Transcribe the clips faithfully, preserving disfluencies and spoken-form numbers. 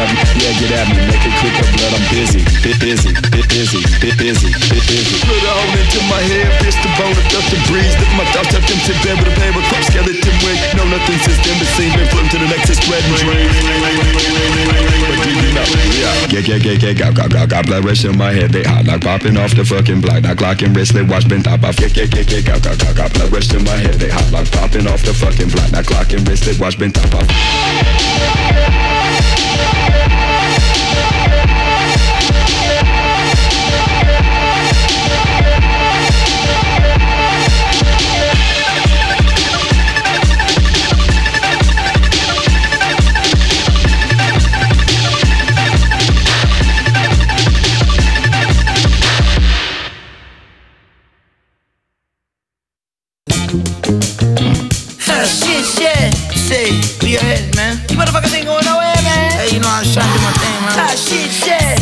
up, yeah, get at me. Make it quick up, blood, I'm busy. Bit busy, bit busy, bit busy, bit busy. Put a hole into my head, pierce the bone, and dust the breeze. Lift my thoughts up into bed with a paper cup, skeleton wig. No, nothing since then, but seen, been flipped to the next, is spreading dreams. But do you know, yeah. Get, get, get, get, got, got, got, got blood rush in my head. They hot like popping off the fucking block. Now clocking wristlet, watch been top off. Get, get, get, get, got, got, got, got blood rush in my head. They hot like popping off the fucking block. Now clocking wristlet, watch been top off. Shit, shit. Say, where you headed, man? You motherfuckers ain't going nowhere, man. Hey, you know I was trying to do my thing, man. Ah, shit, shit.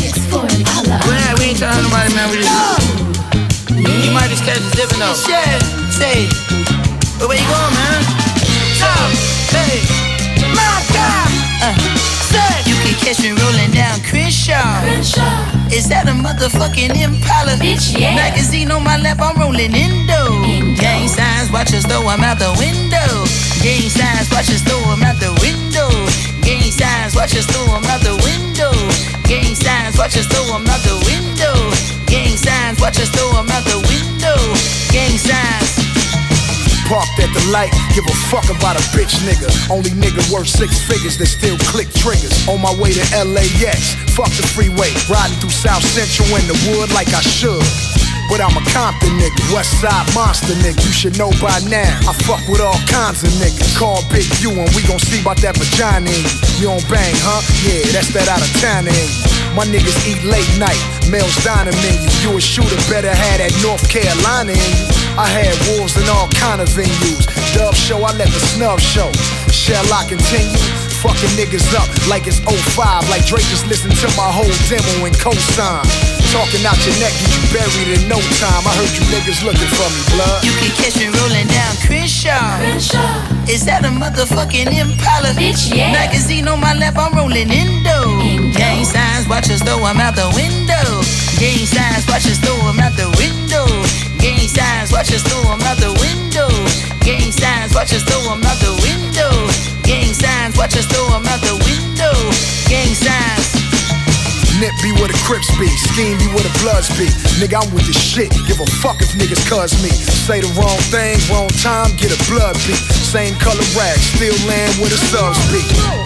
Well, we ain't trying to nobody, man. We just. No. You might just catch us dipping, though. Shit, say. But where you going, man? Tom, hey. My God. Uh, say. You can catch me rolling down Crenshaw. Crenshaw. Is that a motherfucking Impala? Bitch, yeah. Magazine on my lap, I'm rolling Indo. Indo. Gang signs, watch us though I'm out the window. Gang signs, watch us though I'm out the window. Gang signs, watch us though I'm out the window. Gang signs, watch us though I'm out the window. Gang signs, watch us though I'm out the window. Gang signs. Parked at the light, give a fuck about a bitch nigga. Only nigga worth six figures that still click triggers. On my way to L A X, fuck the freeway. Riding through South Central in the wood like I should. But I'm a Compton nigga, West Side monster nigga. You should know by now, I fuck with all kinds of niggas. Call Big U and we gon' see about that vagina in you. You don't bang, huh? Yeah, that's that out of town in you. My niggas eat late night, Mel's dining menu. You a shooter, better have that North Carolina in you. I had wolves in all kind of venues. Dub show, I let the snub show. Shall I continue? Fucking niggas up like it's oh five. Like Drake just listened to my whole demo and co-sign. Talking out your neck, you buried in no time. I heard you niggas looking for me, blood. You can catch me rolling down Crenshaw. Crenshaw. Is that a motherfucking Impala? Bitch, yeah. Magazine on my lap, I'm rolling Indo. Indo. Gang signs, watch us though I'm out the window. Gang signs, watch us though I'm out the window. Gang signs, watch us though I'm out the window. Gang signs, watch us though I'm out the window. Gang signs, watch us though I'm out the window. Gang signs. Nip be where the Crips be, scheme be where the Bloods be. Nigga, I'm with the shit, give a fuck if niggas cuz me. Say the wrong thing, wrong time, get a blood beat. Same color rag, still land where the subs be.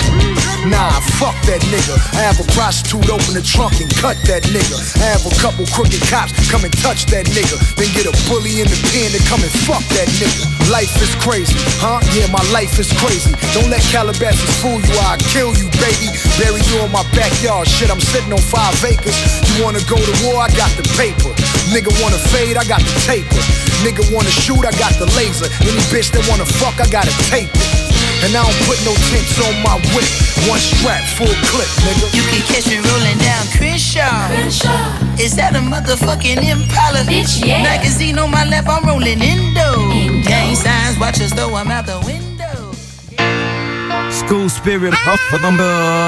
Nah, fuck that nigga. I have a prostitute open the trunk and cut that nigga. I have a couple crooked cops come and touch that nigga. Then get a bully in the pen to come and fuck that nigga. Life is crazy, huh? Yeah, my life is crazy. Don't let Calabasas fool you, I'll kill you, baby. Bury you in my backyard, shit, I'm sitting on five acres. You wanna go to war, I got the paper. Nigga wanna fade, I got the taper. Nigga wanna shoot, I got the laser. Any bitch that wanna fuck, I gotta tape it. And I don't put no tints on my whip. One strap, full clip, nigga. You can catch me rolling down Crenshaw. Crenshaw. Is that a motherfucking Impala? Bitch, yeah. Magazine on my lap, I'm rolling Indo. Indo. Gang signs, watch us though I'm out the window. School spirit, up for them.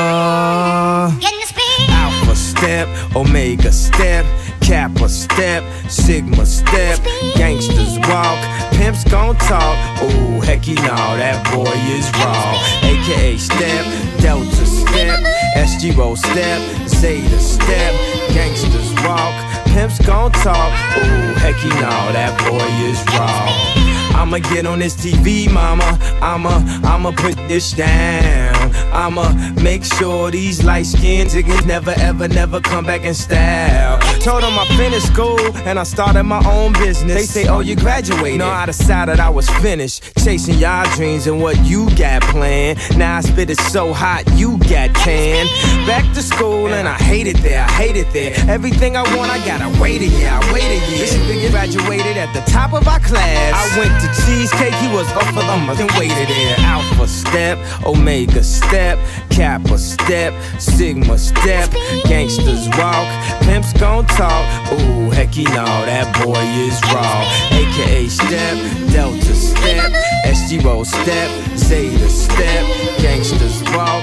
Alpha step, Omega step, Kappa step, Sigma step, gangsters walk, pimps gon' talk. Oh, hecky no, that boy is raw. A K A step, Delta step, S G O step, Zeta step, gangsters walk, pimps gon' talk. Oh, hecky no, that boy is raw. I'ma get on this T V, mama. I'ma, I'ma put this down. I'ma make sure these light-skinned niggas never, ever, never come back in style. Told them I finished school and I started my own business. They say, oh, you graduated. No, I decided I was finished chasing y'all dreams and what you got planned. Now I spit it so hot, you got tan. Back to school and I hate it there, I hate it there. Everything I want, I gotta wait a year, I wait a year. This nigga graduated at the top of our class. I went to Cheesecake, he was off for them and waited there. Alpha step, Omega step, Kappa step, Sigma step, gangsters walk, pimps gon' talk. Ooh, hecky no, that boy is raw. A K A step, Delta step, S G O step, Zeta step, gangsters walk,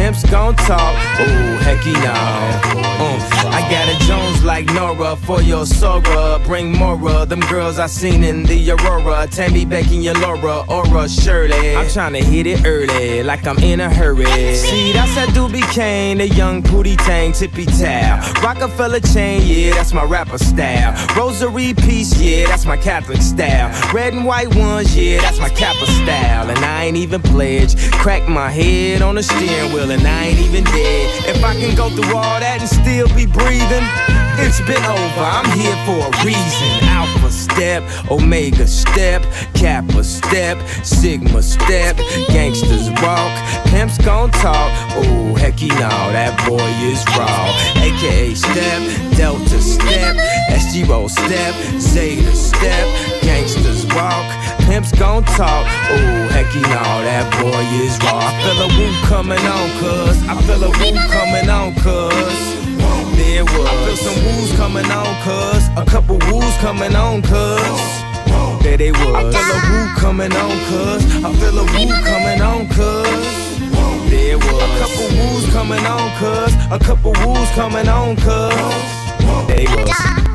pimps gon' talk. Ooh, hecky no. Uh, I got a Jones like Nora for your Sora. Bring more of them girls I seen in the Aurora. Tammy, Becky, and Laura, Aura, Shirley. I'm tryna hit it early, like I'm in a hurry. See, that's that Doobie Kane, the young Pootie Tang, tippy towel. Rockefeller chain, yeah, that's my rapper style. Rosary piece, yeah, that's my Catholic style. Red and white ones, yeah, that's my Kappa style. And I ain't even pledged. Crack my head on the steering wheel and I ain't even dead. If I can go through all that and still be breathing, it's been over, I'm here for a reason. Alpha step, Omega step, Kappa step, Sigma step, gangsters walk, pimps gon' talk. Ooh, hecky no, that boy is raw. A K A step, Delta step, S G O step, Zeta step, gangsters walk, pimps gon' talk. Ooh, hecky no, that boy is raw. I feel a woo coming on, cuz. I feel a woo coming on, cuz. There was. I feel some woos coming on, cuz. A couple woos coming on, cuz. There they was. I feel a woo coming on, cuz. I feel a woo coming on, cuz. There was. A couple woos coming on, cuz. A couple woos coming on, cuz. There they was.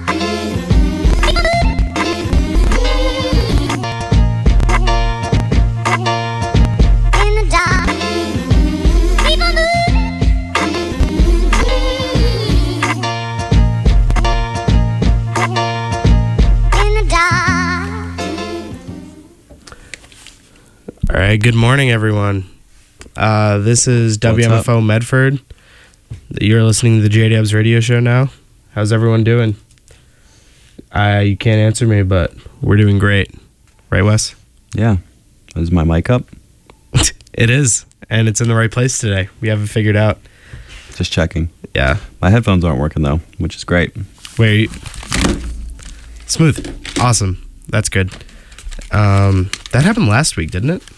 All right, good morning, everyone. Uh, this is W M F O Medford. You're listening to the J Dubs radio show now. How's everyone doing? Uh, you can't answer me, but we're doing great. Right, Wes? Yeah. Is my mic up? It is, and it's in the right place today. We have it figured out. Just checking. Yeah. My headphones aren't working, though, which is great. Wait. Smooth. Awesome. That's good. Um, that happened last week, didn't it?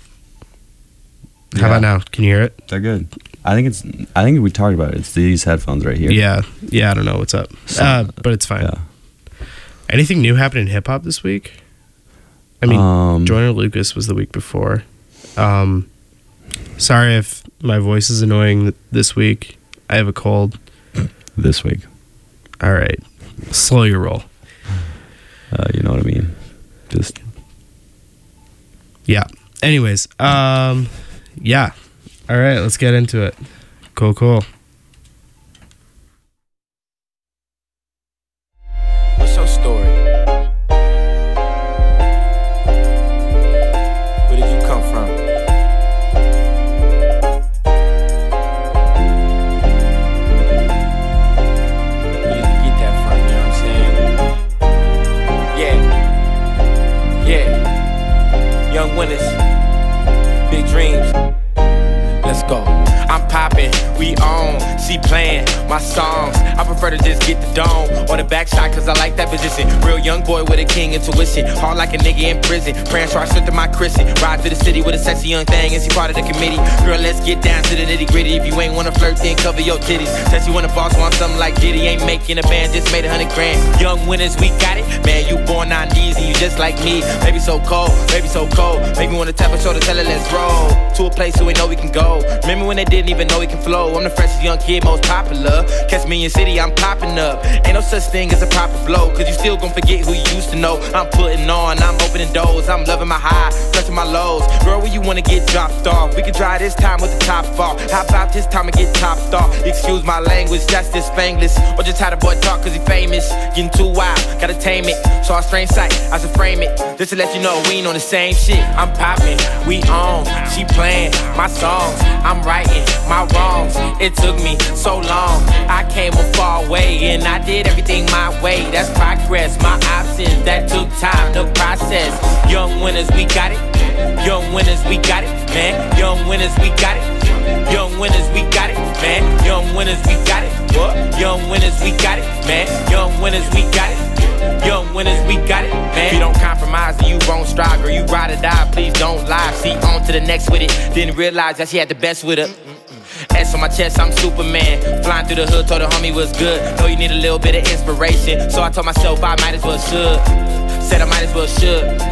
How Yeah. about now? Can you hear it? They're good. I think it's. I think we talked about it. It's these headphones right here. Yeah. Yeah, I don't know what's up. So, uh, but it's fine. Yeah. Anything new happened in hip-hop this week? I mean, Um, Joyner Lucas was the week before. Um, sorry if my voice is annoying th- this week. I have a cold. This week. All right. Slow your roll. Uh, you know what I mean? Just. Yeah. Anyways, um, yeah. All right, let's get into it. Cool, cool. What's your story? Where did you come from? Where did you get that from? You know what I'm saying? Yeah. Yeah. Young winners. Big dreams. Let's go. I'm poppin', we on, she playin' my songs. I prefer to just get the dome or the back shot, cause I like that position. Real young boy with a king intuition, hard like a nigga in prison. Praying so I strengthen my Christian. Ride through the city with a sexy young thing, and she part of the committee. Girl, let's get down to the nitty gritty. If you ain't wanna flirt, then cover your titties. Says you wanna boss, want something like Diddy. Ain't making a band, just made a hundred grand. Young winners, we got it. Man, you born nineties and you just like me. Baby so cold, baby so cold. Make me wanna tap her shoulder, tell her let's roll to a place where we know we can go. Remember when they didn't even know we can flow? I'm the freshest young kid, most popular. Catch me in city, I'm popping up. Ain't no such thing as a proper flow, cause you still gon' forget who you used to know. I'm putting on, I'm opening doors, I'm loving my high, touching my lows. Girl, where you wanna get dropped off? We can try this time with the top off. How about this time and get topped off? Excuse my language, that's this Spanglish. Or just how the boy talk cause he famous. Getting too wild, gotta tame it. Saw a strange sight, I should frame it. Just to let you know we ain't on the same shit. I'm popping, we on, she playing my songs. I'm righting my wrongs. It took me so long, I came a far way, and I did everything my way. That's progress, my options, that took time to process. Young winners, we got it. Young winners, we got it, man. Young winners, we got it. Young winners, we got it, man. Young winners, we got it. What? Young winners, we got it, man. Young winners, we got it. Young winners, we got it, man. If you don't compromise, then you won't strive. Girl, you ride or die, please don't lie. See, on to the next with it. Didn't realize that she had the best with her. S on my chest, I'm Superman. Flying through the hood, told the homie was good. Know you need a little bit of inspiration, so I told myself I might as well should. Said I might as well should.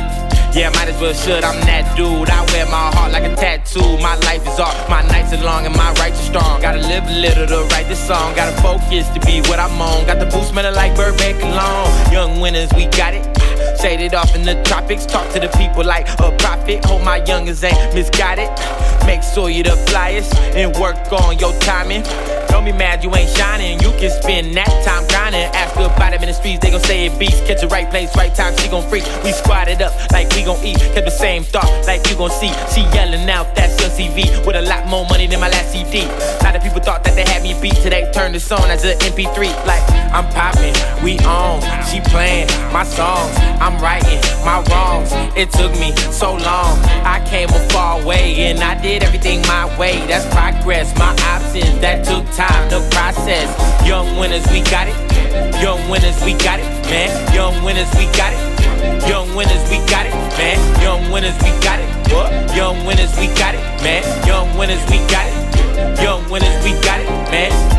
Yeah, might as well should, I'm that dude. I wear my heart like a tattoo. My life is art, my nights are long and my rights are strong. Gotta live a little to write this song. Gotta focus to be what I'm on. Got the boots smelling like Burbank cologne. Young winners, we got it. Shaded off in the tropics. Talk to the people like a prophet. Hope my youngers ain't misguided. Make sure you the flyest and work on your timing. Don't be mad you ain't shining. You can spend that time grinding. Ask her about it in the streets, they gon' say it beats. Catch the right place, right time, she gon' freak. We squatted up like we gon' eat. Kept the same thought like you gon' see. She yelling out, that's your C V. With a lot more money than my last C D. A lot of people thought that they had me beat till they turned this on as an M P three. Like, I'm popping, we on. She playing my songs, I'm righting my wrongs. It took me so long. I came a far way and I did everything my way. That's progress, my options, that took time to process. Young winners, we got it. Young winners, we got it, man. Young winners, we got it. Young winners, we got it, man. Young winners, we got it. What? Young winners, we got it, man. Young winners, we got it. Young winners, we got it, man.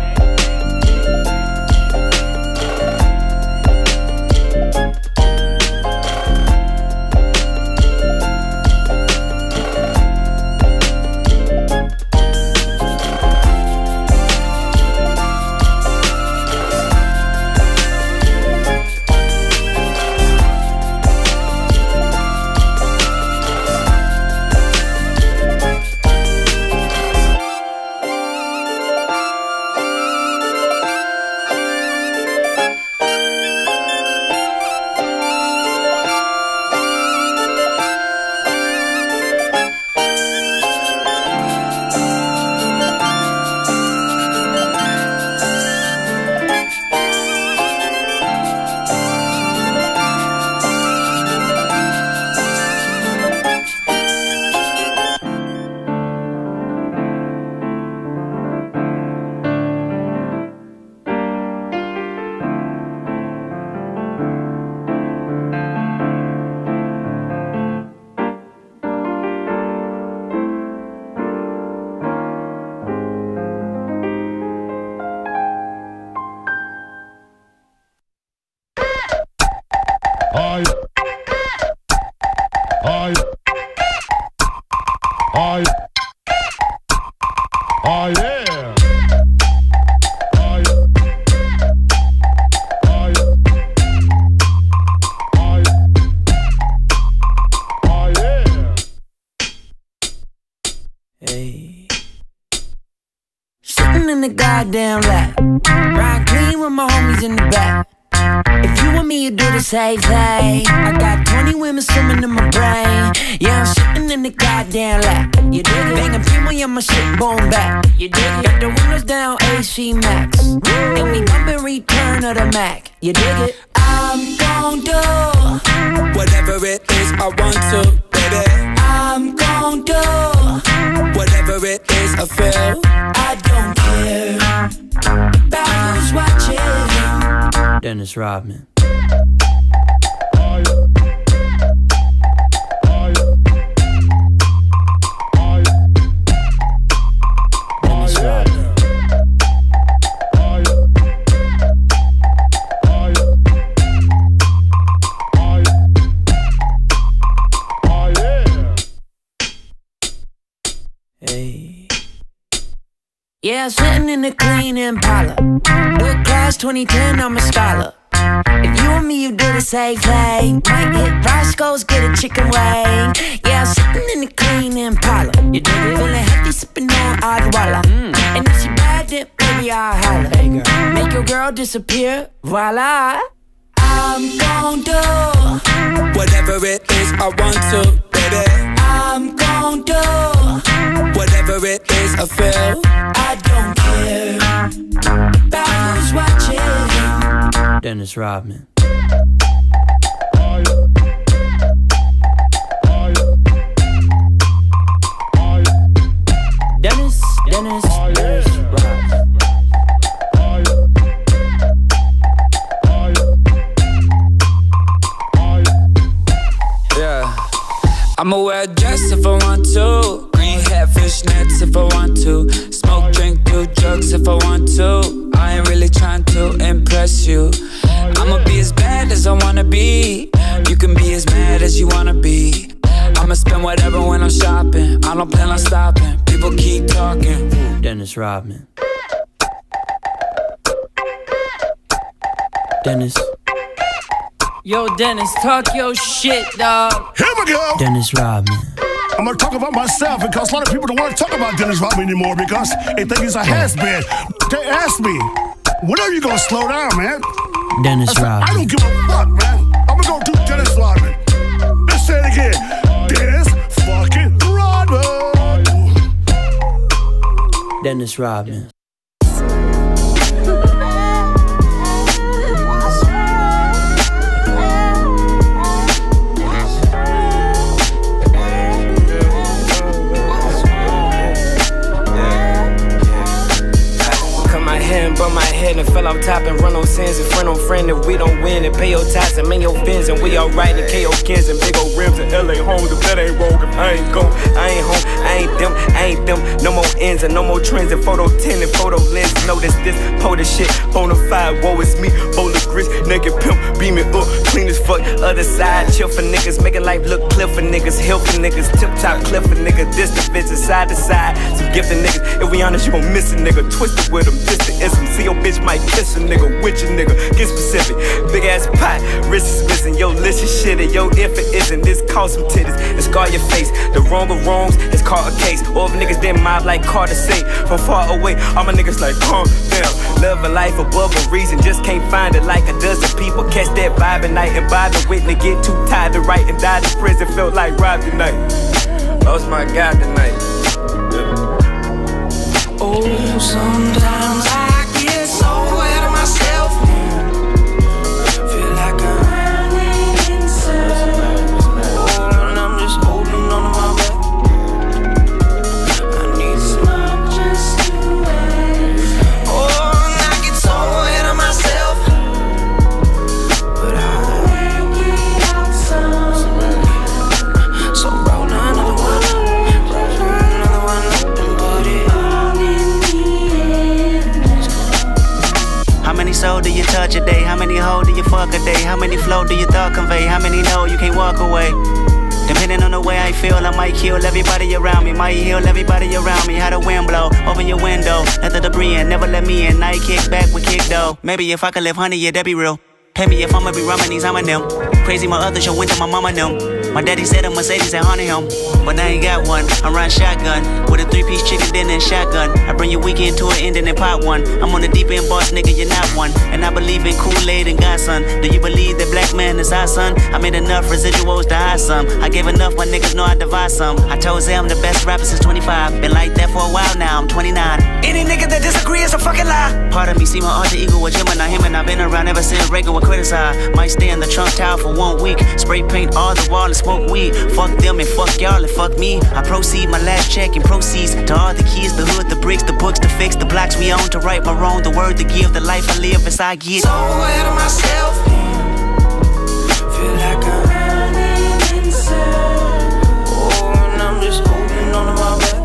Goddamn right. Ride clean with my homies in the back. If you want me, you do the same thing. I got twenty women swimming in my brain. Yeah, I'm sitting in the goddamn lap. You dig it? Banging people, yeah, my shit bone back. You dig it? Got the windows down, A C Max. And we bumpin' Return of the Mac. You dig it? I'm gon' do whatever it is I want to, baby. I'm gon' do whatever it is I feel. I don't care about who's watching. Dennis Rodman. Dennis Rodman. Hey. Yeah, sitting in the clean Impala. With class twenty ten, I'm a scholar. If you and me, you do the same thing. Might hit Roscoe's, get a chicken wing. Yeah, sitting in the clean Impala. You dig it? Feeling healthy, sipping on Adwala. Mm. And if she bad, then maybe I'll holler. Hey, girl. Make your girl disappear, voila. I'm gon' do whatever it is I want to, baby. I'm gon' do whatever it is I feel. I don't care about who's watching. Dennis Rodman. Dennis, Dennis, Dennis Rodman. Yeah, I'ma wear a dress if I want to. Green hat, fishnets if I want to. Smoke, drink, do drugs if I want to. I ain't really trying to impress you. I'ma be as bad as I wanna be. You can be as mad as you wanna be. I'ma spend whatever when I'm shopping. I don't plan on stopping. People keep talking. Dennis Rodman. Dennis. Yo, Dennis, talk your shit, dog. Here we go. Dennis Rodman. I'm gonna talk about myself because a lot of people don't want to talk about Dennis Rodman anymore because they think he's a has-been. They asked me, when are you gonna slow down, man? Dennis I said, Rodman. I don't give a fuck, man. I'm gonna go do Dennis Rodman. Let's say it again. Dennis fucking Rodman. Dennis Rodman. Bump my head and fell off top and run on sins and friend on friend. If we don't win and pay your ties and man your fins and we alright and K O Kins and big old rims and L A homes. If that ain't wrong, if I ain't gone, I ain't home, I ain't them, I ain't them. No more ends and no more trends and photo ten and photo lens. Notice this, pull this shit, bonafide, woe is me, bowl of grits, naked pimp, beam it up, clean as fuck. Other side, chill for niggas, making life look clear for niggas, hill for niggas, tip top cliff for niggas, this the bitches, side to side, some gifted niggas. If we honest, you gon' miss a nigga, twisted with them, this the ism. See your bitch might kiss a nigga, with your nigga, get specific. Big ass pot, wrist is missing, yo, licious shit, and yo, if it isn't, this cause some titties, and scar your face. The wrong of wrongs is called a case. Or if niggas then mob like Carter say, from far away, all my niggas like, calm down. Love a life above a reason, just can't find it like a dozen people. Catch that vibe at night and buy the witness, get too tired to write and died in prison, felt like robbed tonight. Lost my God tonight. Oh, sometimes I get so ahead of myself. Feel like I'm running in circles. Oh, and I'm just holding on to my breath. I need smoke just to wait. Oh, and I get so ahead of myself, but I make it out some. So roll another one, roll another one up and put it all in. How many souls do you touch a day? How many hoes do you fuck a day? How many flow do you thought convey? How many know you can't walk away? Depending on the way I feel, I might kill everybody around me. Might heal everybody around me. How the wind blow, open your window, let the debris in, never let me in. Now you kick back with kick though. Maybe if I could live honey, yeah, that'd be real. Pay me if I'ma be rhyming these, I'm a them. Crazy my other show went to my mama them. My daddy said a Mercedes and haunted him, but I ain't got one. I'm riding shotgun with a three-piece chicken dinner and shotgun. I bring your weekend to an ending and pot one. I'm on the deep end boss, nigga, you're not one. And I believe in Kool-Aid and Godson. Do you believe that black man is our son? I made enough residuals to hide some. I gave enough, my niggas know I divide some. I told Zay I'm the best rapper since twenty-five. Been like that for a while now, I'm twenty-nine. Any nigga that disagree is a fucking lie. Part of me see my alter ego with Gemini, him and I've been around ever since Reagan would criticize. Might stay in the Trump Tower for one week. Spray paint all the wall and smoke weed. Fuck them and fuck y'all and fuck me. I proceed my last check and proceeds to all the keys, the hood, the bricks, the books, to fix the blocks we own, to right my wrong, the word to give, the life I live as I get. So ahead of myself, feel like I'm running in circles. Oh, and I'm just holding on to my breath.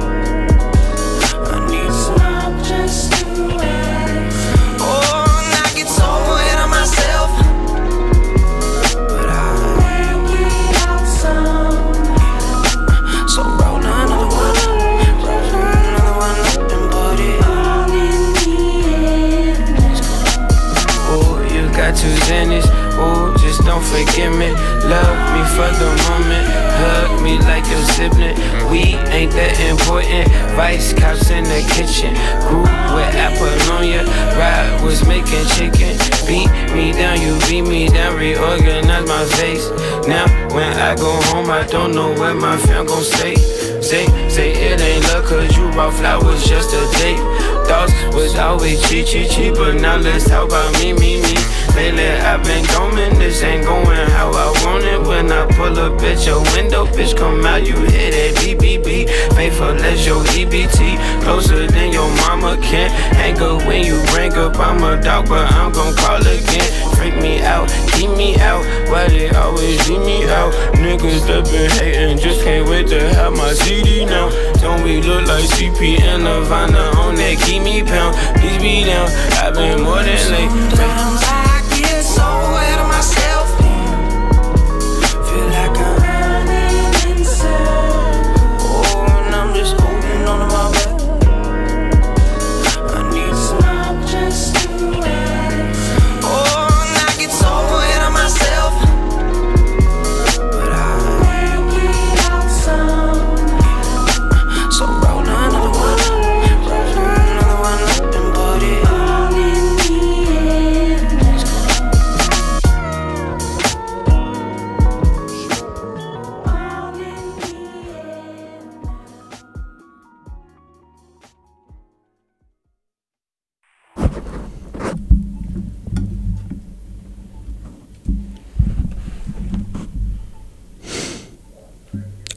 I need smoke just to wait. Oh, and I get so ahead of myself, but I make it out some. So roll another one, roll another one up and put it all in the end. Oh, you got two Zennies, oh, just don't forget me. Love me for the moment, hug me like your sibling. We ain't that important, vice cops in the kitchen. Grew with Apollonia, ride was making chicken. Beat me down, you beat me down, reorganize my face. Now when I go home, I don't know where my fam gon' stay. Say, say it ain't luck, cause you brought flowers just a date. Thoughts was always cheap, cheap, cheap, but now let's talk about me, me, me. Lately I've been going, this ain't going how I want it. When I pull up at your window, bitch come out, you hit that B B B. Faithful as your E B T, closer than your mama can. Hang up when you bring up, I'm a dog, but I'm gon' call again. Freak me out, keep me out, why they always leave me out? Niggas that been hating, just can't wait to have my C D now. Don't we look like C P and Nirvana on that keep me pound? Please be down, I've been more than late. Sometimes I get so ahead of myself,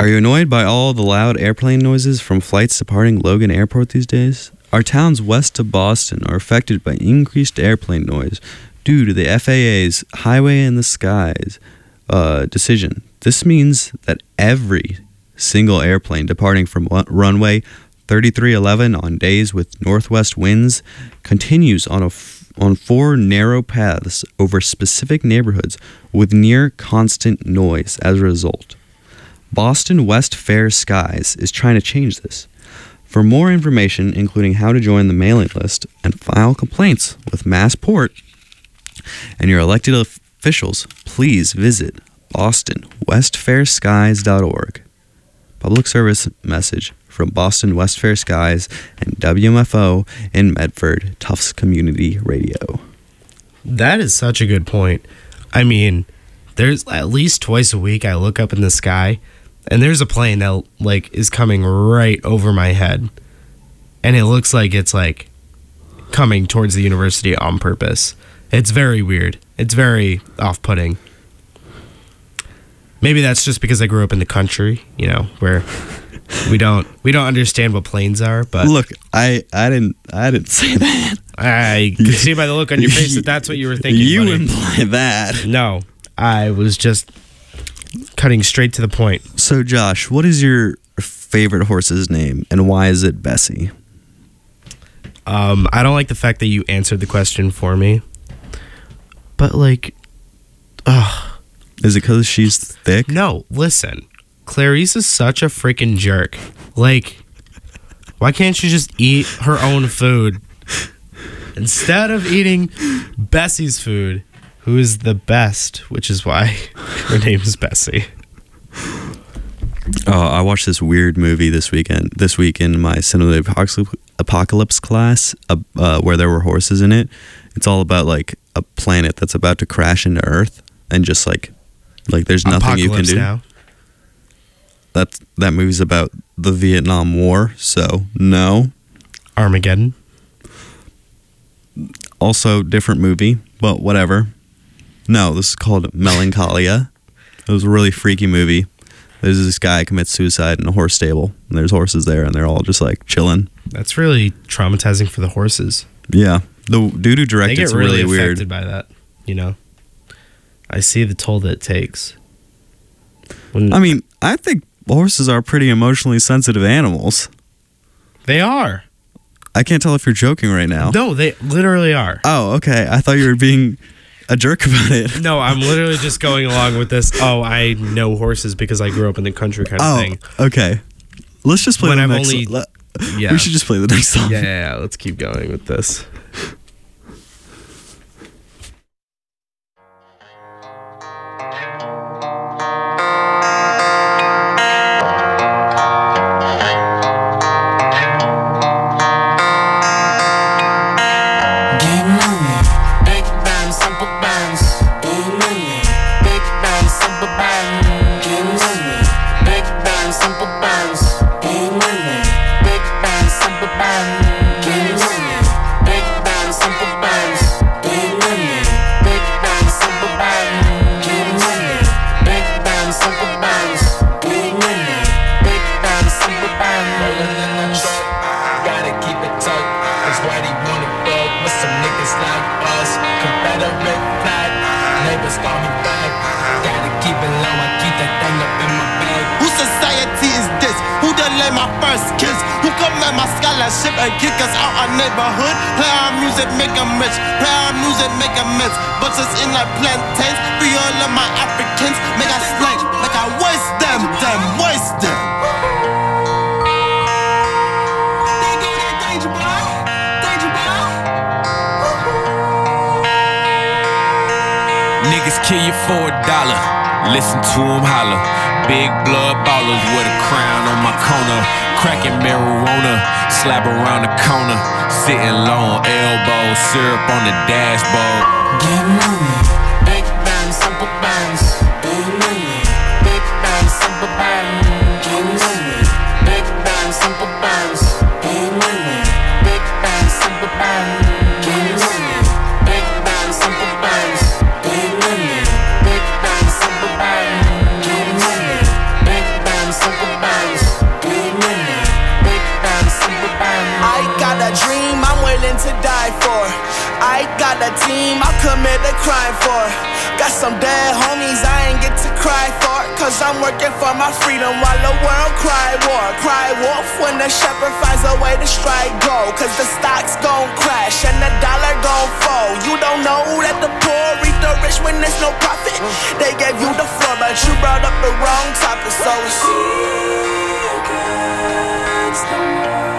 Are you annoyed by all the loud airplane noises from flights departing Logan Airport these days? Our towns west of Boston are affected by increased airplane noise due to the F A A's Highway in the Skies uh, decision. This means that every single airplane departing from runway thirty-three eleven on days with northwest winds continues on a f- on four narrow paths over specific neighborhoods with near constant noise as a result. Boston West Fair Skies is trying to change this. For more information, including how to join the mailing list and file complaints with Massport and your elected officials, please visit boston west fair skies dot org. Public service message from Boston West Fair Skies and W M F O in Medford, Tufts Community Radio. That is such a good point. I mean, there's at least twice a week I look up in the sky and there's a plane that like is coming right over my head. And it looks like it's like coming towards the university on purpose. It's very weird. It's very off-putting. Maybe that's just because I grew up in the country, you know, where we don't we don't understand what planes are. But look, I, I didn't I didn't say that. I could see by the look on your face that that's what you were thinking. You buddy. imply that. No, I was just cutting straight to the point. So, Josh, what is your favorite horse's name, and why is it Bessie? Um, I don't like the fact that you answered the question for me. But like, ugh. Is it because she's thick? No, listen. Clarice is such a freaking jerk. Like, why can't she just eat her own food instead of eating Bessie's food, who is the best, which is why her name is Bessie. Oh, I watched this weird movie this weekend. This week in my Cinema Apocalypse class, uh, uh, where there were horses in it. It's all about like a planet that's about to crash into Earth, and just like. Like, there's nothing Apocalypse you can do. Now. That's, that movie's about the Vietnam War, so no. Armageddon. Also, different movie, but whatever. No, this is called Melancholia. It was a really freaky movie. There's this guy commits suicide in a horse stable, and there's horses there, and they're all just, like, chilling. That's really traumatizing for the horses. Yeah. The dude who directed it's really, really weird. Affected by that, you know? I see the toll that it takes. When I mean, I think horses are pretty emotionally sensitive animals. They are. I can't tell if you're joking right now. No, they literally are. Oh, okay. I thought you were being a jerk about it. No, I'm literally just going along with this. Oh, I know horses because I grew up in the country kind of oh, thing. Okay. Let's just play when the I'm next only, song. Yeah. We should just play the next song. Yeah, yeah, yeah. Let's keep going with this. And kick us out our neighborhood. Play our music, make them rich. Play our music, make them rich. Butchers in like plantains. Free all of my Africans. Make us slang, like I waste them, them, waste them. Niggas kill you for a dollar. Listen to them holler. Big blood ballers with a crown on my corner. Cracking marijuana, slap around the corner. Sitting low on elbows, syrup on the dashboard. Get money. Big bang, simple bands. Big money. Big bang, simple bands. Get money. Big bang, simple bands. Big money. Big bang, simple bands. Get money. Big bang, simple bands. Big money. Big bang, simple bands. Get money. Big bang, simple team, I'll commit a crime for it. Got some dead homies I ain't get to cry for, cause I'm working for my freedom while the world cry war. Cry wolf when the shepherd finds a way to strike gold, cause the stocks gon' crash and the dollar gon' fall. You don't know that the poor reap the rich when there's no profit. They gave you the floor but you brought up the wrong topic. So it's against the world.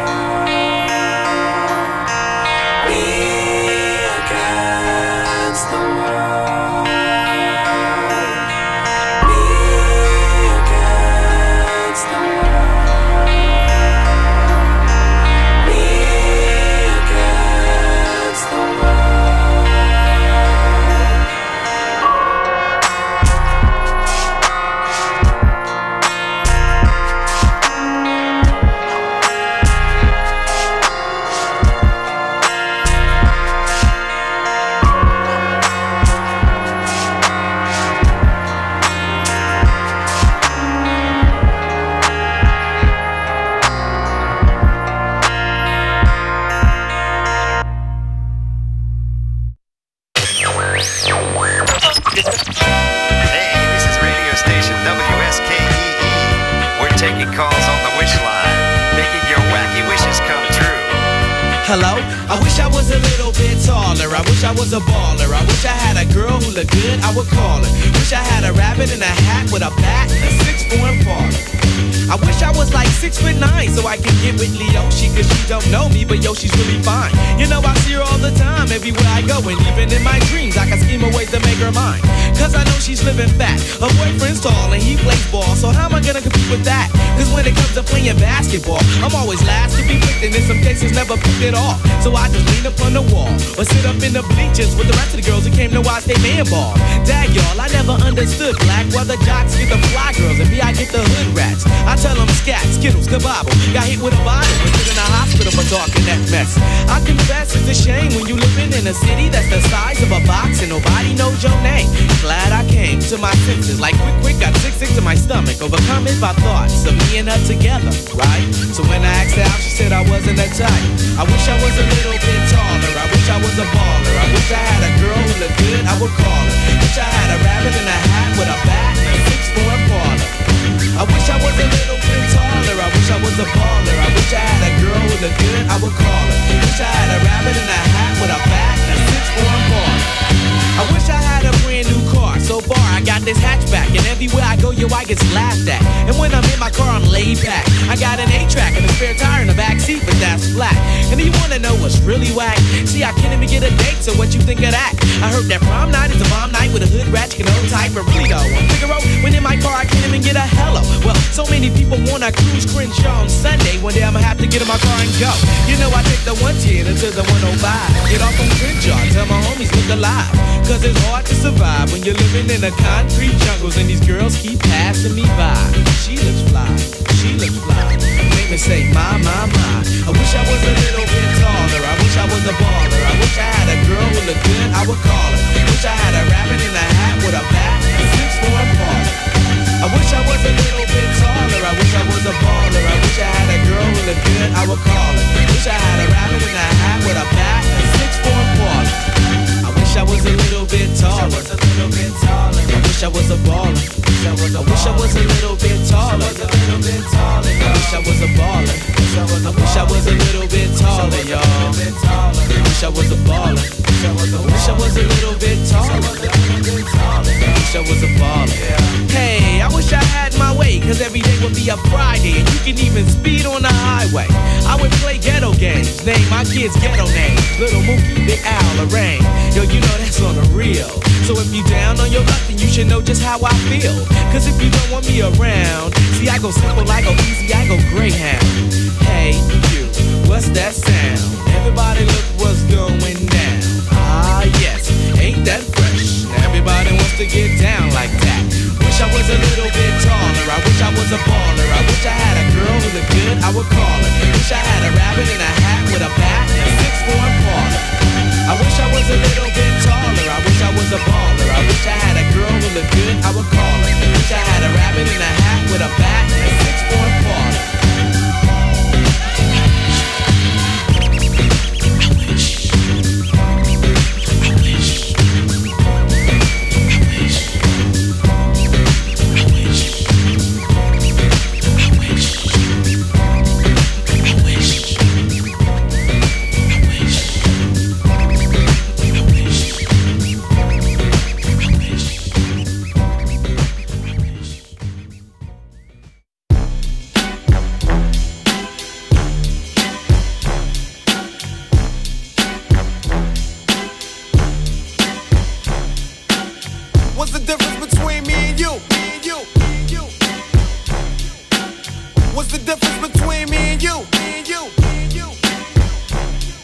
Hello? I wish I was a little bit taller. I wish I was a baller. I wish I had a girl who looked good, I would call her. Wish I had a rabbit in a hat with a bat and a six-foot parlor. I wish I was like six foot nine so I could get with Leoshi, cause she don't know me, but yo, she's really fine. You know, I see her all the time, everywhere I go, and even in my dreams, I can scheme a way to make her mine. Cause I know she's living fat, her boyfriend's tall, and he plays ball, so how am I gonna compete with that? Cause when it comes to playing basketball, I'm always last to be picked, and in some cases never picked at all. So I just lean up on the wall, or sit up in the bleachers with the rest of the girls who came to watch they man ball. Dag y'all, I never understood black, while the jocks get the fly girls, and me I get the hood rats. I tell them scat, skittles, kabobble. Got hit with a bottle, was in a hospital for talking that mess. I confess it's a shame when you living in a city that's the size of a box and nobody knows your name. Glad I came to my senses, like quick, quick, got sick, sick to my stomach, overcome it by thoughts of me and her together, right? So when I asked her out, she said I wasn't a type. I wish I was a little bit taller. I wish I was a baller. I wish I had a girl who looked good, I would call her. Wish I had a rabbit in a hat with a bat and a six-foot parlor. I wish I was a little bit taller. I wish I was a baller. I wish I had a girl who looked good, I would call her. Wish I had a rabbit in a hat with a bat and a six-foot parlor. I wish I had a brand new car. So far I got this hatchback, and everywhere I go, yo, I get laughed at. And when I'm in my car, I'm laid back. I got an eight-track and a spare tire in the back seat, but that's flat. And do you wanna know what's really whack? See, I can't even get a date, so what you think of that? I heard that prom night is a bomb night with a hood rat, you can hold tight, but really though, on Figaro, when in my car, I can't even get a hello. Well, so many people wanna cruise Crenshaw on Sunday. One day I'ma have to get in my car and go. You know, I take the one ten until the one oh five. Get off on Crenshaw, tell my homies look alive. Cause it's hard to survive when you're living in the concrete jungles and these girls keep passing me by. She looks fly, she looks fly. Make me say, my, my, my. I wish I was a little bit taller. I wish I was a baller. I wish I had a girl who looked good, I would call her. Wish I had a rabbit in a hat with a bat and a six-foot parlor. I wish I was a little bit taller. I wish I was a baller. I wish I had a girl who looked good, I would call her. Wish I had a rabbit in a hat with a bat and a six-foot parlor. I wish I was a little bit taller. I wish I was a little bit taller. I wish I was a baller. I wish I was a little bit taller. I wish I was a baller. I wish I was a little bit taller, y'all. I wish I was a baller. I wish I was a little bit taller. I wish I was a baller. Hey, I wish I had my way, cause every day would be a Friday, and you can even speed on the highway. I would play ghetto games, name my kids ghetto names. Little Mookie, Big Al, Lorraine. Yo, you know that's on the real. So if you down on your luck, then you should know just how I feel. Cause if you don't want me around, see I go simple, I go easy, I go Greyhound. Hey, you, what's that sound? Everybody look what's going down. Ah, yes, ain't that fresh? Everybody wants to get down like that. Wish I was a little bit taller. I wish I was a baller. I wish I had a girl who looked good, I would call her. Wish I had a rabbit in a hat with a bat and a six-foot parlor. I wish I was a little bit taller. I wish I was a baller. I wish I had a girl who looked good, I would call her. Wish I had a rabbit in a hat with a bat and a six-foot parlor.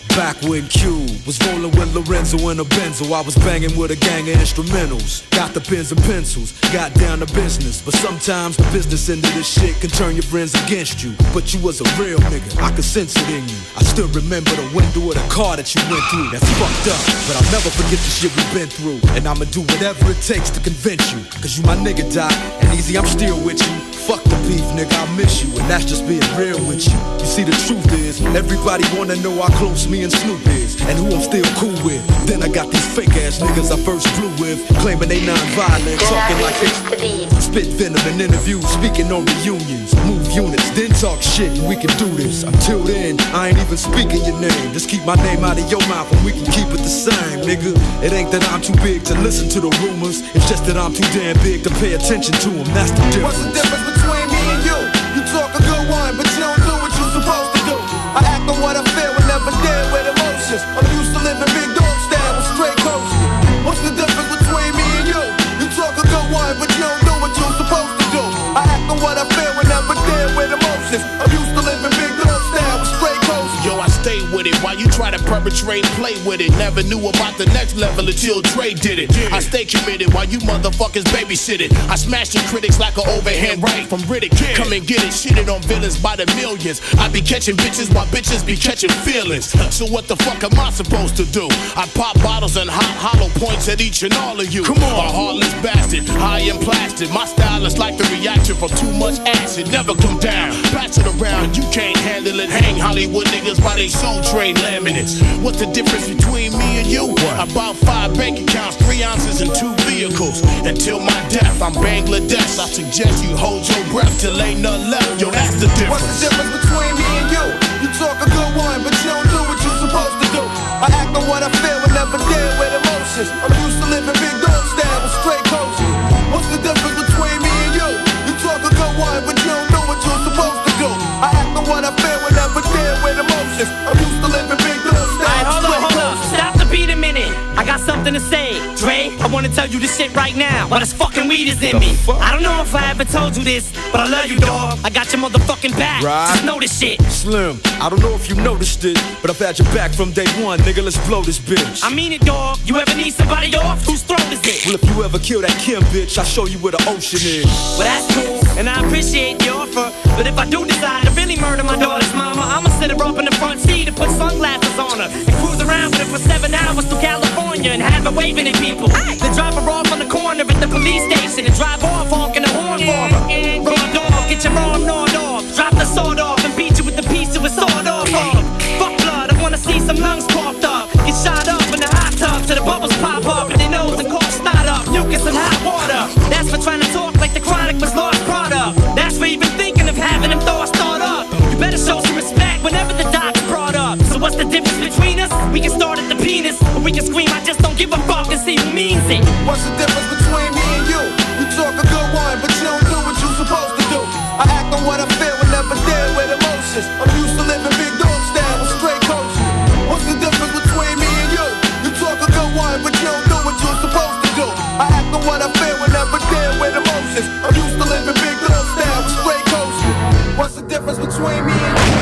Back when Q was rolling with Lorenzo in a Benzo, I was banging with a gang of instrumentals. Got the pens and pencils, got down to business. But sometimes the business end of this shit can turn your friends against you. But you was a real nigga, I could sense it in you. I still remember the window of the car that you went through. That's fucked up, but I'll never forget the shit we've been through. And I'ma do whatever it takes to convince you. Cause you my nigga, Doc, and easy, I'm still with you. Fuck the beef, nigga, I miss you, and that's just being real with you. You see, the truth is, everybody wanna know how close me and Snoop is, and who I'm still cool with. Then I got these fake ass niggas I first flew with, claiming they non-violent, talking like they spit venom in interviews, speaking on reunions, move units, then talk shit, and we can do this. Until then, I ain't even speaking your name. Just keep my name out of your mouth, and we can keep it the same, nigga. It ain't that I'm too big to listen to the rumors, it's just that I'm too damn big to pay attention to them. That's the difference. What's the difference between me and you? You talk a good one, but you don't do what you're supposed to do. I act on what I feel and never deal with emotions. I'm used to living big dog style with straight coaches. What's the difference between me and you? You talk a good one, but you don't do what you're supposed to do. I act on what I feel and never deal with emotions. I'm used to living big dog style with straight coaches. Yo, I stay with it while you try to perpetrate, play with it. Never knew about the next level until Dre did it. I stay committed while you motherfuckers babysit it. I smash the critics like an overhand right from Riddick. Come and get it, shitted on villains by the millions. I be catching bitches while bitches be catching feelings. So what the fuck am I supposed to do? I pop bottles and hot hollow points at each and all of you. Come on, a heartless bastard, high and plastic. My style is like the reaction from too much acid. Never come down, pass it around, you can't handle it. Hang Hollywood niggas by they soul train laminates. What's the difference between me and you? About five bank accounts, three ounces and two vehicles. Until my death, I'm Bangladesh. I suggest you hold your breath till ain't none left. Yo, that's the difference. What's the difference between me and you? You talk a good one, but you don't do what you're supposed to do. I act on what I feel and never deal with emotions. I'm used to living big dog style with straight coaches. What's the difference between me and you? You talk a good one, but you don't do what you're supposed to do. I act on what I feel and never deal with emotions. I'm used to living big dog style. Alright, hold up, hold up. Stop the beat a minute. I got something to say. Dre, I wanna tell you this shit right now. While this fucking weed is in me. I don't know if I ever told you this, but I love you, dog. I got your motherfucking back. Right. Just know this shit. Slim, I don't know if you noticed it, but I've had your back from day one, nigga. Let's blow this bitch. I mean it, dog. You ever need somebody off? Whose throat is it? Well, if you ever kill that Kim bitch, I'll show you where the ocean is. Well, that's cool, and I appreciate your offer. But if I do decide to really murder my daughter's mama, I'ma sit her up in the front seat and put sunglasses on her and cruise around with her for seven hours through California and have her waving at people. Then drop her off on the corner at the police station and drive off honking the horn for her. Raw dog, get your arm gnawed off. Drop the sword off and beat you with the piece of a sword off of. Fuck blood, I wanna see some lungs coughed up. Get shot up in the hot tub till the bubbles pop up and their nose and cough snot up. Mucus and hot water. That's for trying to talk like the Chronic was lost product. That's for even thinking of having them thoughts start up. You better show some respect whenever the doc's brought up. So what's the difference between us? We can start at the penis, or we can scream, I just don't give a fuck, and see who means it. What's the difference between me and you? You talk a good one, but you don't do what you're supposed to do. I act on what I feel and never deal with emotions. I'm used to living big dog style with straight coaches. What's the difference between me and you? You talk a good one, but you don't do what you're supposed to do. I act on what I feel and never deal with emotions. I'm used to living big dog style with straight coaches. What's the difference between me and you?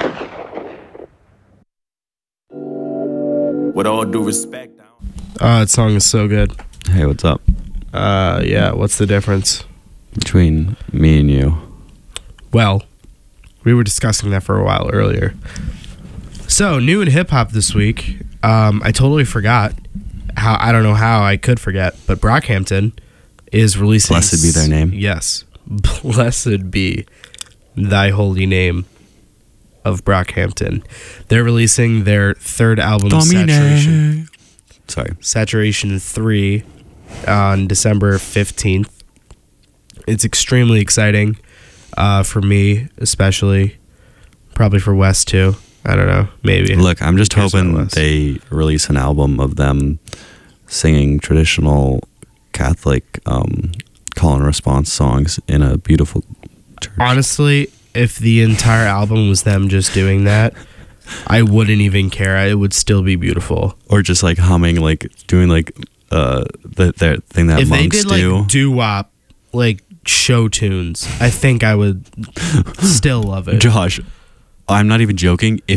With all due respect. Oh, that song is so good. Hey, what's up? Uh, yeah, what's the difference? Between me and you. Well, we were discussing that for a while earlier. So, new in hip-hop this week. Um, I totally forgot. How I don't know how I could forget, but Brockhampton is releasing... Blessed be their name. Yes. Blessed be thy holy name of Brockhampton. They're releasing their third album, Domine. Saturation. Sorry. Saturation three on December fifteenth. It's extremely exciting uh, for me, especially. Probably for Wes, too. I don't know. Maybe. Look, I'm just hoping they release an album of them singing traditional Catholic um, call and response songs in a beautiful church. Honestly, if the entire album was them just doing that, I wouldn't even care. It would still be beautiful. Or just like humming, like doing like uh, the their thing that if monks they did do. like doo-wop, like show tunes, I think I would still love it. Josh, I'm not even joking. If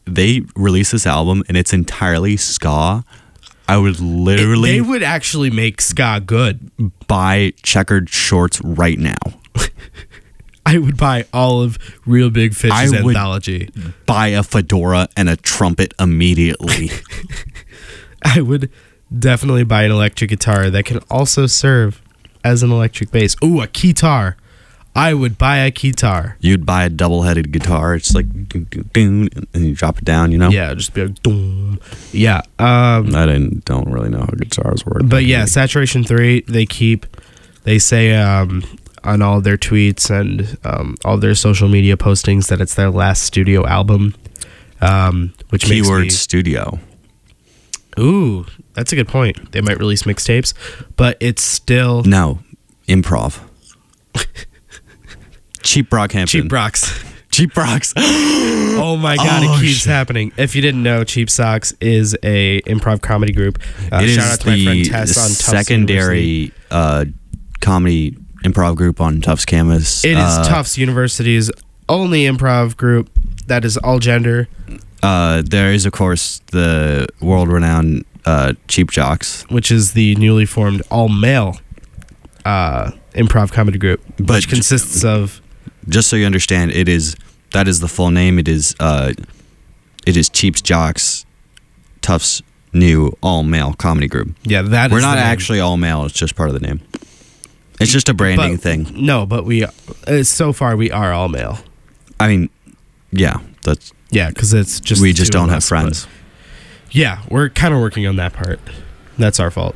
they release this album and it's entirely ska, I would literally They would actually make ska good. buy checkered shorts right now. I would buy all of Real Big Fish's I would anthology. buy a fedora and a trumpet immediately. I would definitely buy an electric guitar that can also serve as an electric bass. Ooh, a keytar. I would buy a keytar. You'd buy a double-headed guitar. It's like doo, doo, doo, and you drop it down, you know? Yeah, just be like doom. Yeah. Um, I didn't don't really know how guitars work. But yeah, Saturation three, they keep, they say um, on all their tweets and um, all their social media postings that it's their last studio album, um, which Keyword makes me, studio. Ooh, that's a good point. They might release mixtapes, but it's still no improv. Cheap Brockhampton. Cheap Brocks. Cheap Rocks. Oh my god, Oh, it keeps shit. happening. If you didn't know, Cheap Socks is a improv comedy group. Uh, it shout is out to my friend the Tess on Tufts secondary University. uh, comedy improv group on Tufts campus. It is uh, Tufts University's only improv group that is all gender. Uh, there is, of course, the world-renowned uh, Cheap Jocks, which is the newly formed all-male uh, improv comedy group, but which consists of. Just so you understand, it is that is the full name. It is uh, it is Cheap Jocks, Tufts' new all-male comedy group. Yeah, that we're is not the name. actually all-male. It's just part of the name. It's just a branding But- thing. No, but we uh, so far we are all-male. I mean, yeah, that's Yeah, because it's just we the just two of don't have us, friends. but- Yeah, we're kind of working on that part. That's our fault.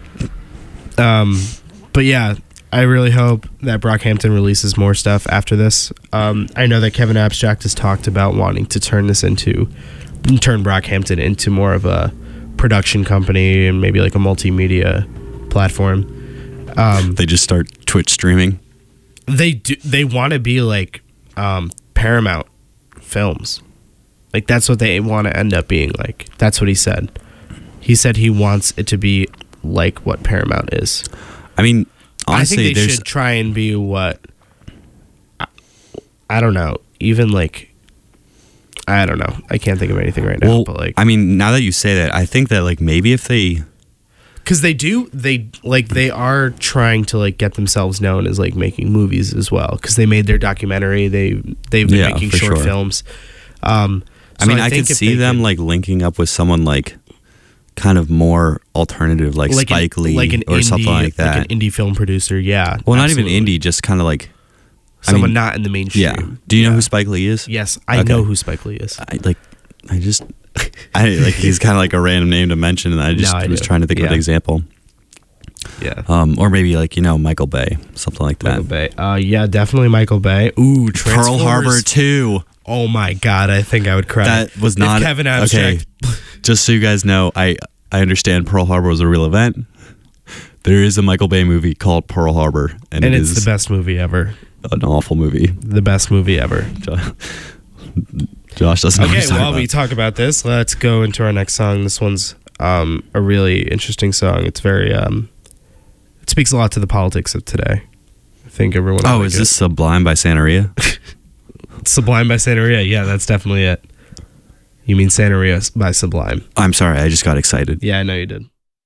Um, but yeah, I really hope that Brockhampton releases more stuff after this. Um, I know that Kevin Abstract has talked about wanting to turn this into, turn Brockhampton into more of a production company and maybe like a multimedia platform. Um, they just start Twitch streaming. They do. They want to be like um, Paramount Films. Like that's what they want to end up being like. That's what he said. He said he wants it to be like what Paramount is. I mean, honestly, I think they there's should try and be what I, I don't know. Even like I don't know. I can't think of anything right now. well, but like I mean, now that you say that, I think that like maybe if they because they do they like they are trying to like get themselves known as like making movies as well because they made their documentary. They they've been Yeah, making for short sure. films. Um, I so mean, I, think could if see they them could- like linking up with someone like kind of more alternative, like, like Spike an, Lee like an or indie, something like that. like an indie film producer. Yeah. well, absolutely. not even indie, just kind of like I Someone mean, not in the mainstream. Yeah. Do you know who Spike Lee is? Yes, I Okay. know who Spike Lee is. I like. I just. I like. He's kind of like a random name to mention, and I just No, I was do. trying to think of Yeah. an example. Yeah. Um, or maybe like you know Michael Bay, something like that. Michael Bay. Uh, yeah, definitely Michael Bay. Ooh, Pearl Harbor two. Oh my god, I think I would cry. That was If not Kevin Abstract. Okay. Just so you guys know, I I understand Pearl Harbor was a real event. There is a Michael Bay movie called Pearl Harbor, and, And it it's is the best movie ever. An awful movie. The best movie ever. Josh doesn't know what Okay, he's talking while about. we talk about this, let's go into our next song. This one's um, a really interesting song. It's very um, it speaks a lot to the politics of today. I think everyone. will Oh, like is it. this Sublime by Santeria? Sublime by Santeria? Yeah, that's definitely it. You mean Santeria by Sublime? I'm sorry, I just got excited. Yeah, I know you did.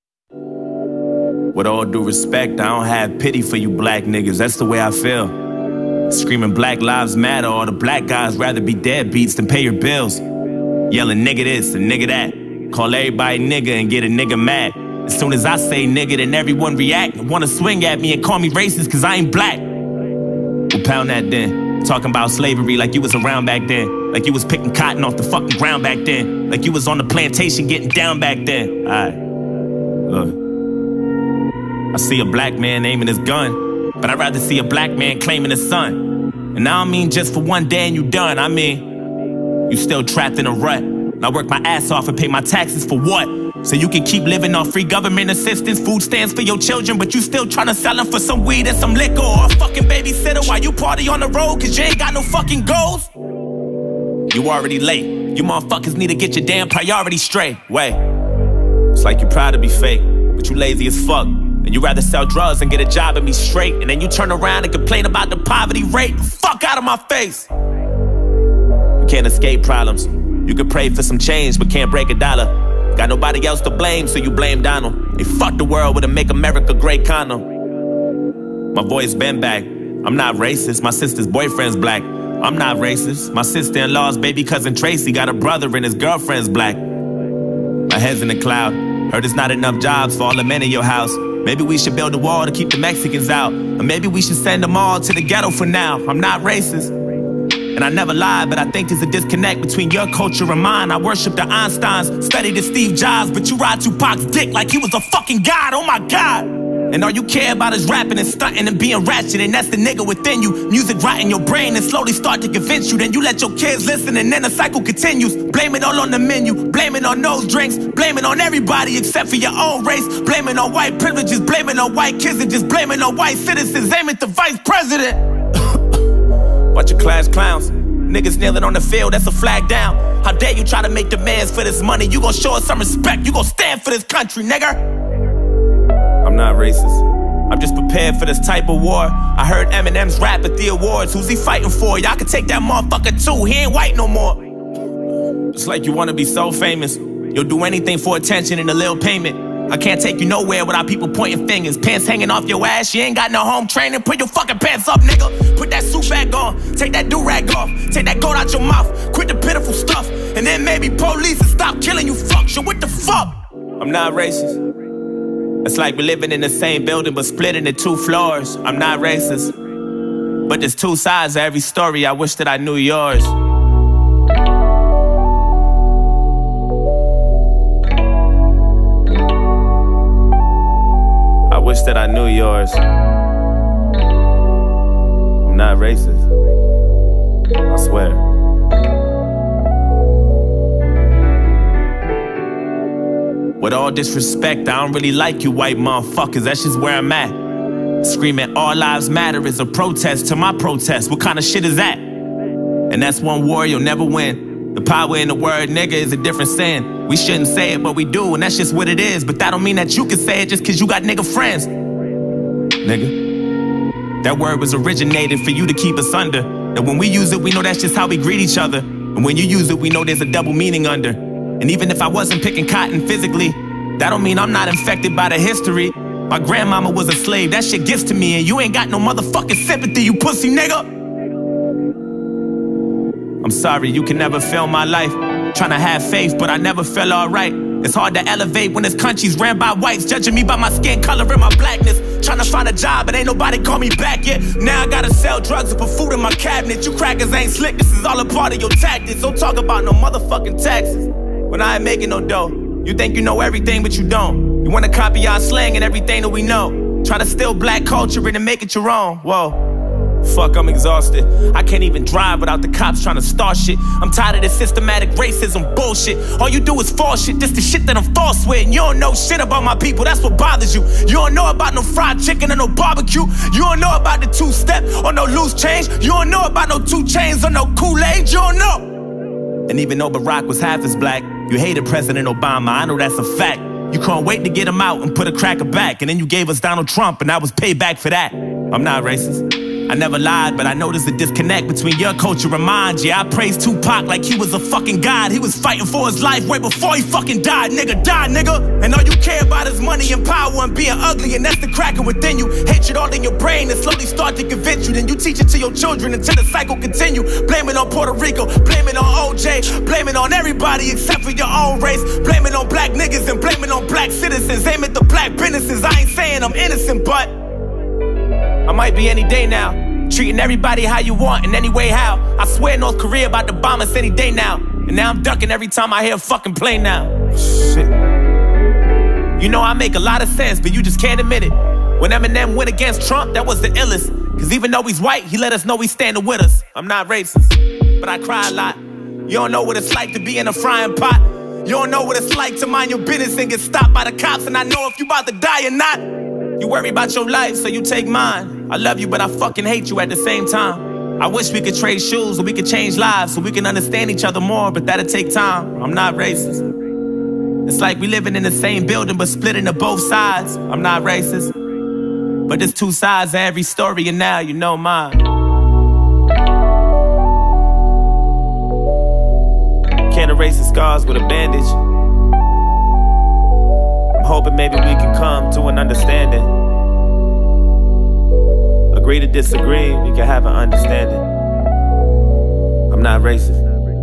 With all due respect, I don't have pity for you black niggas. That's the way I feel. Screaming Black Lives Matter, all the black guys rather be deadbeats than pay your bills. Yelling nigga this and nigga that. Call everybody nigga and get a nigga mad. As soon as I say nigga, then everyone react and wanna swing at me and call me racist cause I ain't black. Well, pound that then. Talking about slavery like you was around back then. Like you was picking cotton off the fucking ground back then. Like you was on the plantation getting down back then. Alright. Look. I see a black man aiming his gun, but I'd rather see a black man claiming his son. And I don't mean just for one day and you done. I mean, you still trapped in a rut. And I work my ass off and pay my taxes for what? So you can keep living off free government assistance, food stamps for your children, but you still trying to sell them for some weed and some liquor or a fucking babysitter while you party on the road cause you ain't got no fucking goals? You already late. You motherfuckers need to get your damn priorities straight. Wait. It's like you're proud to be fake, but you lazy as fuck. And you rather sell drugs and get a job and be straight. And then you turn around and complain about the poverty rate. Fuck out of my face. You can't escape problems. You could pray for some change, but can't break a dollar. Got nobody else to blame, so you blame Donald. Hey, fuck the world with a Make America Great condom. My voice been back. I'm not racist, my sister's boyfriend's black. I'm not racist, my sister-in-law's baby cousin Tracy got a brother and his girlfriend's black. My head's in the cloud. Heard there's not enough jobs for all the men in your house. Maybe we should build a wall to keep the Mexicans out. Or maybe we should send them all to the ghetto for now. I'm not racist. And I never lied, but I think there's a disconnect between your culture and mine. I worship the Einsteins, studied the Steve Jobs, but you ride Tupac's dick like he was a fucking god, oh my god. And all you care about is rapping and stunting and being ratchet, and that's the nigga within you. Music rot in your brain and slowly start to convince you. Then you let your kids listen and then the cycle continues. Blame it all on the menu, blame it on those drinks, blame it on everybody except for your own race. Blame it on white privileges, blame it on white kids, and just blame it on white citizens. Aim at the vice president. Bunch of class clowns, niggas kneeling on the field, that's a flag down. How dare you try to make demands for this money? You gon' show us some respect, you gon' stand for this country, nigga. I'm not racist, I'm just prepared for this type of war. I heard Eminem's rap at the awards, who's he fighting for? Y'all can take that motherfucker too, he ain't white no more. It's like you wanna be so famous, you'll do anything for attention and a little payment. I can't take you nowhere without people pointing fingers. Pants hanging off your ass, you ain't got no home training. Put your fucking pants up, nigga. Put that suit back on, take that do-rag off, take that goat out your mouth, quit the pitiful stuff, and then maybe police and stop killing you fucks. Yo, what the fuck? I'm not racist. It's like we're living in the same building but split into two floors. I'm not racist, but there's two sides to every story. I wish that I knew yours. I wish that I knew yours. I'm not racist, I swear. With all disrespect, I don't really like you white motherfuckers, that's just where I'm at. Screaming all lives matter is a protest to my protest. What kind of shit is that? And that's one war you'll never win. The power in the word nigga is a different sin. We shouldn't say it, but we do, and that's just what it is. But that don't mean that you can say it just cause you got nigga friends. Nigga, that word was originated for you to keep us under. And when we use it, we know that's just how we greet each other. And when you use it, we know there's a double meaning under. And even if I wasn't picking cotton physically, that don't mean I'm not infected by the history. My grandmama was a slave, that shit gets to me, and you ain't got no motherfucking sympathy, you pussy nigga. I'm sorry, you can never feel my life. Tryna have faith, but I never feel alright. It's hard to elevate when this country's ran by whites, judging me by my skin color and my blackness. Tryna find a job, but ain't nobody call me back yet. Now I gotta sell drugs and put food in my cabinet. You crackers ain't slick, this is all a part of your tactics. Don't talk about no motherfucking taxes when I ain't making no dough. You think you know everything, but you don't. You wanna copy our slang and everything that we know. Try to steal black culture and make it your own. Whoa. Fuck, I'm exhausted. I can't even drive without the cops trying to start shit. I'm tired of this systematic racism bullshit. All you do is false shit, this the shit that I'm false with. And you don't know shit about my people, that's what bothers you. You don't know about no fried chicken or no barbecue. You don't know about the two-step or no loose change. You don't know about no two chains or no Kool-Aid. You don't know. And even though Barack was half as black, you hated President Obama, I know that's a fact. You couldn't wait to get him out and put a cracker back. And then you gave us Donald Trump and I was payback for that. I'm not racist, I never lied, but I know there's a disconnect between your culture and mine. Yeah, I praised Tupac like he was a fucking god. He was fighting for his life way before he fucking died. Nigga, die, nigga. And all you care about is money and power and being ugly, and that's the cracking within you. Hatred all in your brain and slowly start to convince you. Then you teach it to your children until the cycle continue. Blame it on Puerto Rico, blame it on O J, blame it on everybody except for your own race. Blame it on black niggas and blame it on black citizens. Aim at the black businesses. I ain't saying I'm innocent, but I might be any day now. Treating everybody how you want in any way how. I swear North Korea about to bomb us any day now. And now I'm ducking every time I hear a fucking plane now. Shit. You know I make a lot of sense, but you just can't admit it. When Eminem went against Trump, that was the illest. Cause even though he's white, he let us know he's standing with us. I'm not racist, but I cry a lot. You don't know what it's like to be in a frying pot. You don't know what it's like to mind your business and get stopped by the cops. And I know if you about to die or not. You worry about your life, so you take mine. I love you, but I fucking hate you at the same time. I wish we could trade shoes or we could change lives so we can understand each other more, but that'll take time. I'm not racist. It's like we living in the same building but split into both sides. I'm not racist, but there's two sides to every story, and now you know mine. Can't erase the scars with a bandage. I'm hoping maybe we can come to an understanding. Agree to disagree, we can have an understanding. I'm not racist.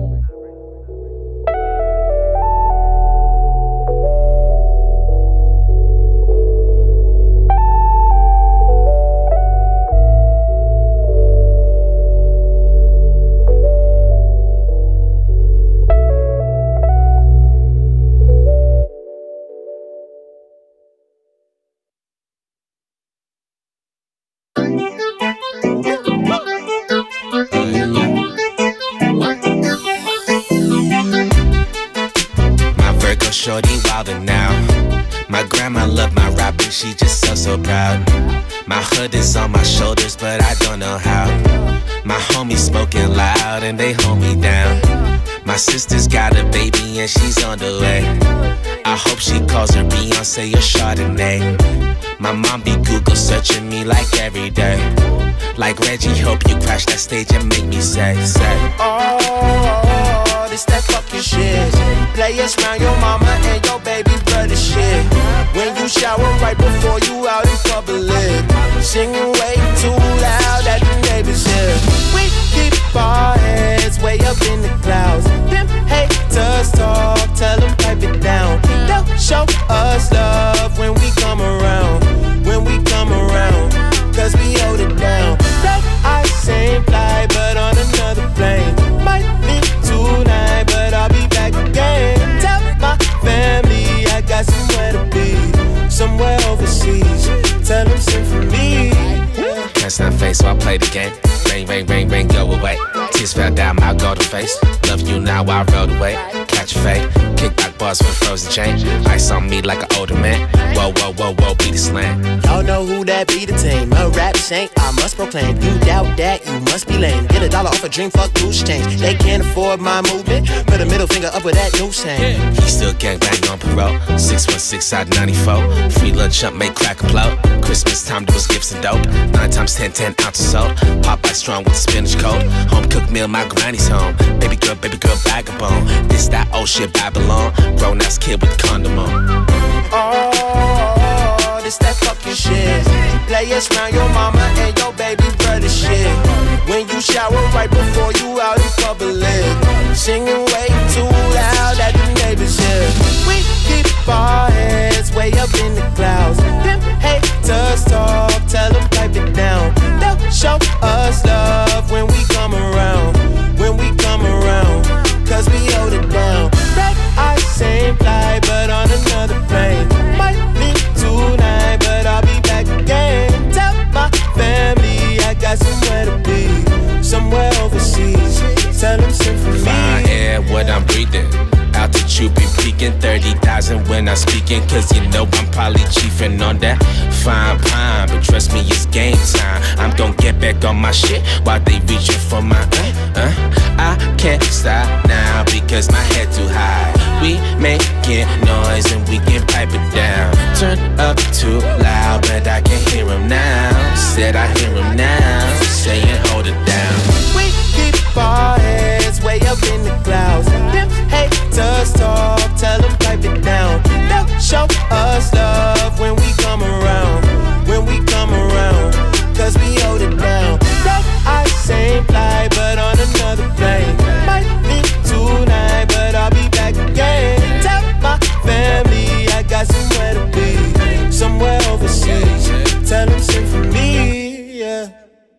Shorty wildin' now. My grandma loved my rapping, she just so so proud. My hood is on my shoulders, but I don't know how. My homies smoking loud and they hold me down. My sister's got a baby and she's on the way. I hope she calls her Beyonce or Chardonnay. My mom be Google searching me like every day. Like Reggie, hope you crash that stage and make me say, say oh, this that fucking shit. Play us round your mama and your baby brother shit. When you shower right before you out in public, singing way too loud at the neighbors hear. We keep our heads way up in the clouds. Them haters talk, tell them pipe it down. They'll show us love when we come around. When we come around, cause we hold it down. That I same fly, but on another plane. Might be tonight, but I'll be back again. Tell my family I got somewhere to be, somewhere overseas. Tell them sing for me. Can't stand face, so I play the game. Ring, ring, ring, ring, go away. Tears fell down my golden face. Love you now, I rode away. Catch a fade, kickback bars with frozen chain. Ice on me like an older man. Whoa, whoa, whoa, whoa, be the slang. Y'all know who that be the team. A rap saint, I must proclaim. You doubt that, you must be lame. Get a dollar off a dream, fuck loose change. They can't afford my movement. Put a middle finger up with that new saying. He still gangbang on parole. six one six out ninety-four. Free lunch up, make crack upload. Christmas time, do us gifts and dope. Nine times ten, ten ounces sold. Popeye strong with the spinach cold. Home cooked meal, my granny's home. Baby girl, baby girl, vagabond. This that old shit Babylon. Grown ass kid with condom on. Oh, this that fucking shit. Play us round your mama and your baby brother shit. When you shower right before you out in public, singing way too loud at the neighbors hear. We keep our heads way up in the clouds. Them haters talk, tell them pipe it down. They'll show us love when we come around. When we come around, cause we hold it down. That I same fly, but on another plane. Might be tonight, but I'll be back again. Tell my family I got somewhere to be, somewhere overseas. Tell them sing for me. Fine air, what I'm breathing. Altitude be peaking, thirty thousand when I'm speaking. Cause you know I'm probably chiefing on that fine pine. But trust me, it's game time. I'm gon' get back on my shit while they reaching for my uh, uh. I can't stop now because my head too high. We making noise and we can pipe it down. Turn up too loud, but I can hear him now. Said I hear him now, saying hold it down. We keep our heads way up in the clouds. Them haters talk, tell them pipe it down. They'll show us love when we come around. When we come around, cause we hold it down. That I same fly, but on another plane. Might be tonight, but I'll be back again. Tell my family I got somewhere to be, somewhere overseas. Tell them sing for me, yeah.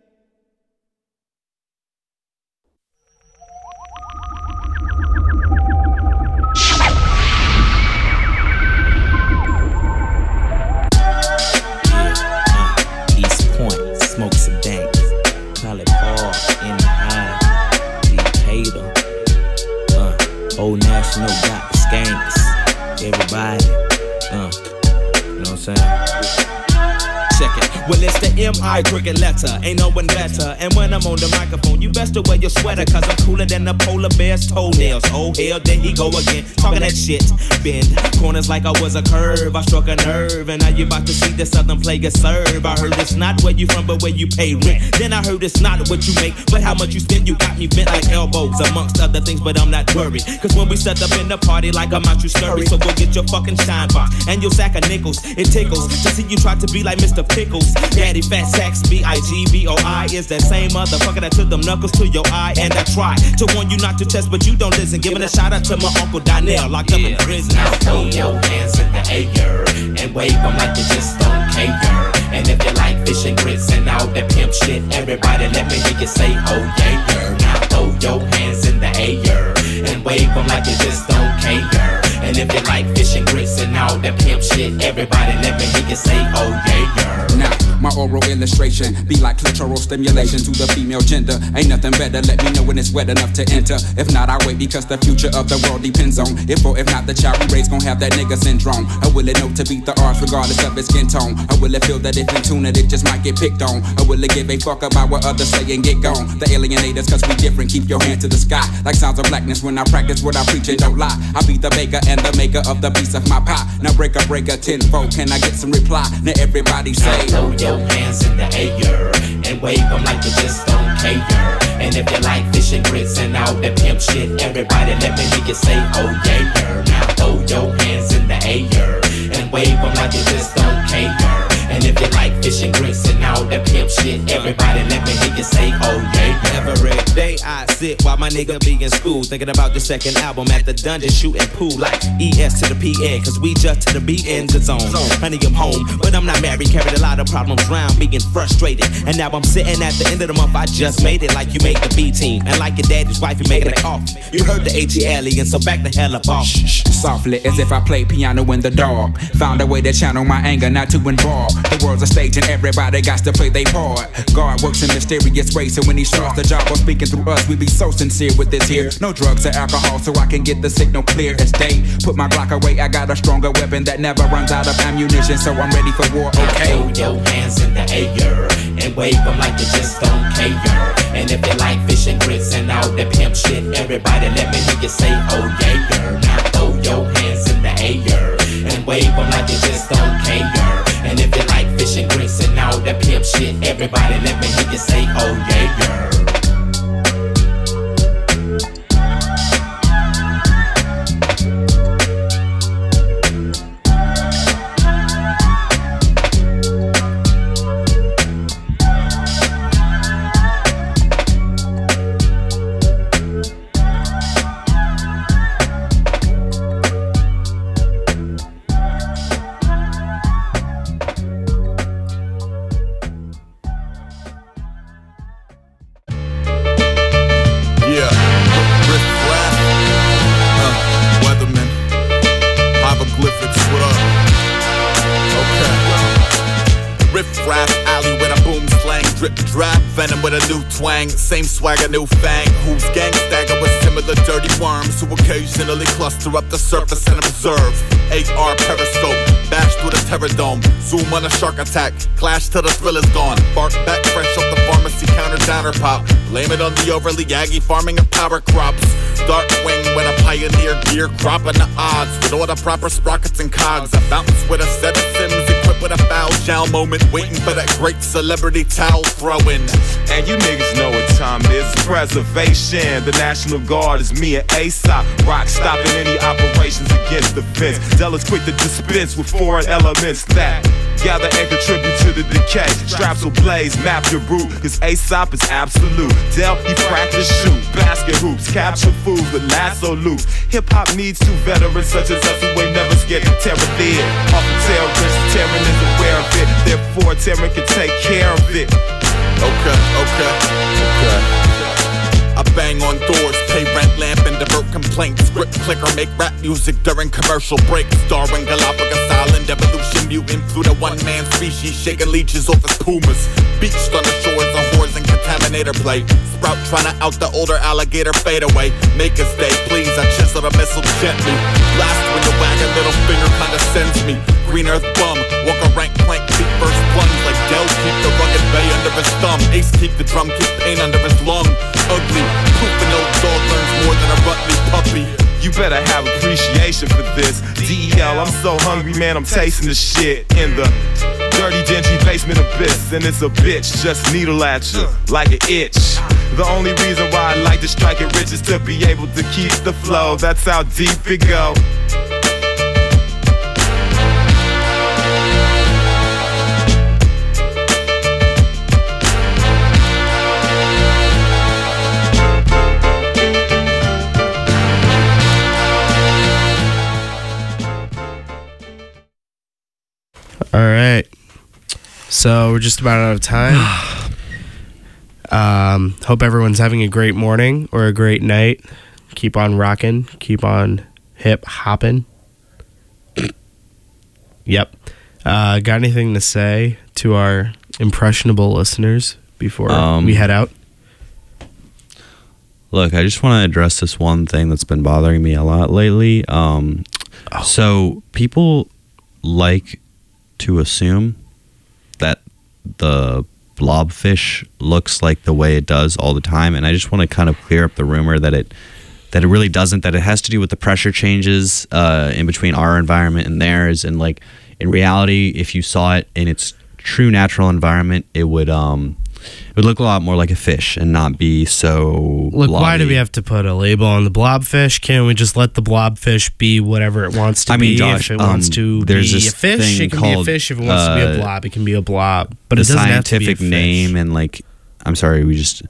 Smoke some dank, call it Paul in the eye. He paid him. Uh, Old National got the skanks. Everybody, uh, you know what I'm saying? Check it. Well, it's the M I cricket letter, ain't no one better. And when I'm on the microphone, you best to wear your sweater, cause I'm cooler than the polar bear's toenails. Oh hell, there he go again, talking that shit. Bend corners like I was a curve, I struck a nerve, and now you about to see the southern player serve. I heard it's not where you from, but where you pay rent. Then I heard it's not what you make, but how much you spend. You got me bent like elbows, amongst other things, but I'm not worried, cause when we set up in the party like I'm out you scurry. So go get your fucking shine box and your sack of nickels. It tickles to see you try to be like Mister Pickles. Daddy Fat Sacks, B I G B O I is that same motherfucker that took them knuckles to your eye. And I try to warn you not to test, but you don't listen. Giving a shout out to my Uncle Donnell, locked yeah. up in prison. Now throw your hands in the air and wave them like you just don't care. And if you like fish and grits and all that pimp shit, everybody let me hear you say, oh yeah. Now throw your hands in the air and wave them like you just don't care. And if you like fish and grits and all that pimp shit, everybody let me hear you say, oh yeah. Now, my oral illustration be like clitoral stimulation to the female gender. Ain't nothing better, let me know when it's wet enough to enter. If not, I wait because the future of the world depends on if or if not the child we raise gon' have that nigga syndrome. Or will it know to beat the odds regardless of its skin tone? Or will it feel that if in tune it, it just might get picked on? Or will it give a fuck about what others say and get gone? The alienators, cause we different, keep your hand to the sky. Like sounds of blackness when I practice what I preach and don't lie. I be the baker and the maker of the piece of my pie. Now break a breaker tenfold, can I get some reply? Now everybody say, throw your hands in the air and wave them like you just don't care. And if you like fish and grits and all that pimp shit, everybody let me hear you say, oh yeah. Now throw your hands in the air and wave them like you just don't care. And if you like fish and grits and all that pimp shit, everybody let me hear you say, oh yeah. Every day I sit while my nigga be in school, thinking about the second album at the dungeon, shooting pool like E S to the P N, cause we just to the B in the zone. Honey, I'm home, but I'm not married, carried a lot of problems round, being frustrated. And now I'm sitting at the end of the month, I just made it like you made the B team. And like your daddy's wife, you making a coffee. You heard the H E L E, and so back the hell up off. Shh, softly, as if I played piano in the dark. Found a way to channel my anger, not to involve. The world's a stage and everybody got to play their part. God works in mysterious ways, so when he starts the job of speaking through us, we be so sincere with this here. No drugs or alcohol, so I can get the signal clear as day. Put my Glock away, I got a stronger weapon that never runs out of ammunition, so I'm ready for war, okay? Throw your hands in the air and wave them like you just don't care. And if you like fish and grits and all that pimp shit, everybody let me hear you say, oh yeah. Now throw your hands in the air and wave them like you just don't care. And if you like fish and grits and all that pimp shit, everybody let me hear you say, oh yeah. Same swagger, new fang. Who's gang stagger with similar dirty worms who occasionally cluster up the surface and observe. A R periscope, bash through the terror dome. Zoom on a shark attack, clash till the thrill is gone. Bark back fresh off the pharmacy counter downer pop. Blame it on the overly aggy farming of power crops. Dark wing when a pioneer gear cropping the odds with all the proper sprockets and cogs. I bounce with a set of sims equipped with a foul shell moment, waiting for that great celebrity towel throwing. And you niggas know what time it is. It's preservation. The National Guard is me and ASAP. Rock stopping any operations against the fence. Zealous quick to dispense with foreign elements that gather and contribute to the decay. Straps will blaze, map your route, cause ASAP is absolute. Del, he practice shoot, basket hoops, capture fools with lasso loops. Hip-hop needs two veterans such as us who ain't never scared to tear it in. Off the terrorist, Terran is aware of it, therefore Terran can take care of it. Okay, okay, okay. I bang on doors, pay rent, lamp, and divert complaints. Script clicker, make rap music during commercial breaks. Starring Galapagos Island, evolution mutant through the one-man species, shaking leeches off his pumas. Beached on the shores of whores and contaminator play. Sprout trying to out the older alligator fade away. Make us stay, please, I chisel the missile gently. Blast when the wagon, little finger kinda sends me. Green earth bum, walk a rank plank, feet first plunge like Del, keep the rugged under his thumb. Ace keep the drum kit pain under his lung. Ugly, proof an old dog learns more than a Rutley puppy. You better have appreciation for this. D E L, I'm so hungry, man, I'm tasting the shit in the dirty, dingy basement abyss. And it's a bitch, just needle at you like an itch. The only reason why I like to strike it rich is to be able to keep the flow. That's how deep it go. All right. So we're just about out of time. um, hope everyone's having a great morning or a great night. Keep on rocking. Keep on hip hopping. Yep. Uh, got anything to say to our impressionable listeners before Um, we head out? Look, I just want to address this one thing that's been bothering me a lot lately. Um, oh. So people like to assume that the blobfish looks like the way it does all the time, and I just want to kind of clear up the rumor that it that it really doesn't, that it has to do with the pressure changes uh, in between our environment and theirs. And like in reality, if you saw it in its true natural environment, it would um it would look a lot more like a fish and not be so Look, blobby. why do we have to put a label on the blobfish? Can't we just let the blobfish be whatever it wants to I mean, be? Josh, if it um, wants to there's be this a fish, thing it can be a called, fish. If it wants to be a uh, blob, it can be a blob. But the it doesn't have to be a scientific fish. name, and like, I'm sorry, we just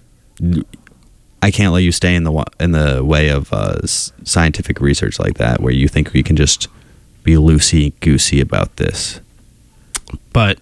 I can't let you stay in the wa- in the way of uh, s- scientific research like that, where you think we can just be loosey goosey about this. But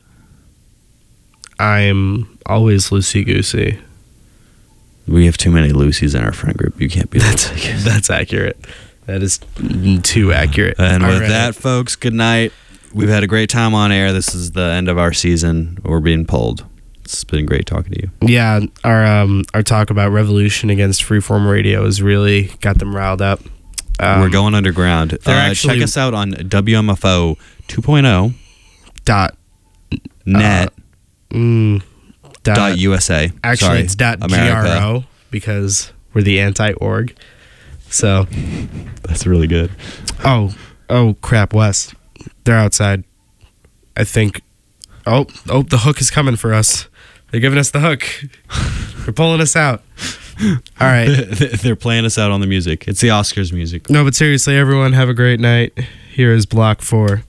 I'm always loosey goosey. We have too many Lucy's in our friend group. You can't be That's loosey-goosey. that's accurate. That is too accurate. And All with right. that, folks, good night. We've had a great time on air. This is the end of our season. We're being pulled. It's been great talking to you. Yeah, our um our talk about revolution against freeform radio has really got them riled up. Um, We're going underground. they're Uh, actually- check us out on W M F O two point oh dot net uh, mm, dot, dot U S A. Actually, Sorry, it's dot America. gro because we're the anti-org. So that's really good. Oh, oh crap, Wes. They're outside. I think. Oh, oh, the hook is coming for us. They're giving us the hook. They're pulling us out. All right. They're playing us out on the music. It's the Oscars music. No, but seriously, everyone, have a great night. Here is Block Four.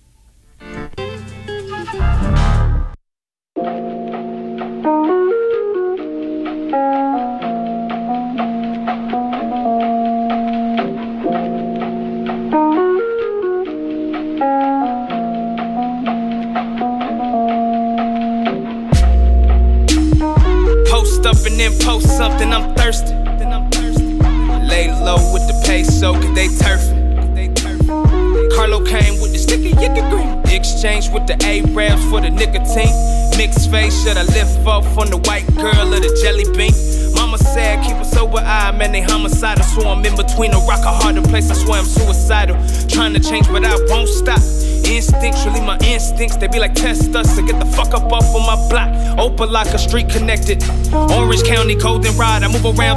Post up and then post something, I'm thirsty. Lay low with the peso, cause they turfing. Carlo came with the sticky yicky green. Exchange with the A-Rabs for the nicotine. Mixed face, should I lift off on the white girl or the jelly bean? Mama said keep a sober eye, man, they homicidal. So I'm in between a rock, a harder place, I swear I'm suicidal. Trying to change but I won't stop. Instinctually, my instincts, they be like test us to get the fuck up off of my block. Open like a street connected. Orange County, Goldenrod, I move around.